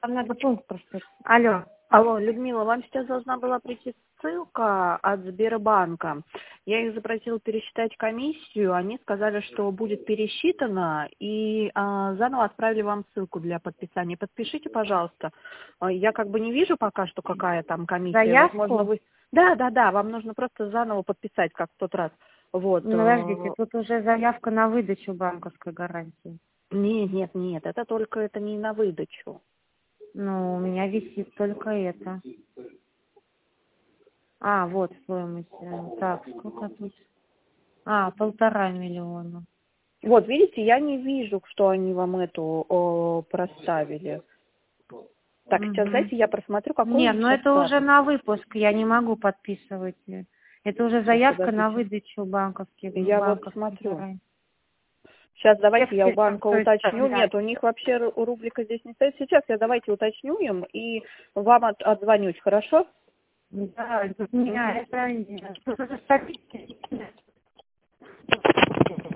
Там надо пункт просто. Алло. Алло, Людмила, вам сейчас должна была прийти ссылка от Сбербанка. Я их запросила пересчитать комиссию, они сказали, что будет пересчитано, и заново отправили вам ссылку для подписания. Подпишите, пожалуйста. Я как бы не вижу пока, что какая там комиссия. Заявку? Возможно, вы... Да, вам нужно просто заново подписать, как в тот раз. Вот. Ну, подождите, тут уже заявка на выдачу банковской гарантии. Нет, это только это не на выдачу. Ну, у меня висит только это. А, вот стоимость. Так, сколько тут? 1,5 миллиона. Вот, видите, я не вижу, что они вам эту проставили. Так, сейчас, дайте я просмотрю, какой Нет, у них ну сейчас это статус. уже на выпуск, я не могу подписывать. Это уже заявка на выдачу банковских. Я вот смотрю. Гарантий. Сейчас давайте я у банка То есть, уточню. да. Нет, у них вообще рубрика здесь не стоит. Сейчас я давайте уточню им и вам отзвонюсь, хорошо? Да, тут меня это статистика